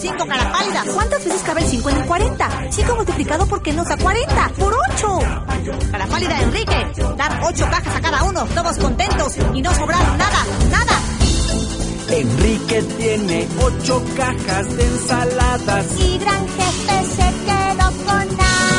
5 cara pálida. ¿Cuántas veces cabe el 5 en el 40? 5 multiplicado por qué nos da 40. ¡Por 8! Cara pálida, Enrique. Dar 8 cajas a cada uno, todos contentos y no sobrar nada, nada. Enrique tiene 8 cajas de ensaladas. Y gran jefe se quedó con nada.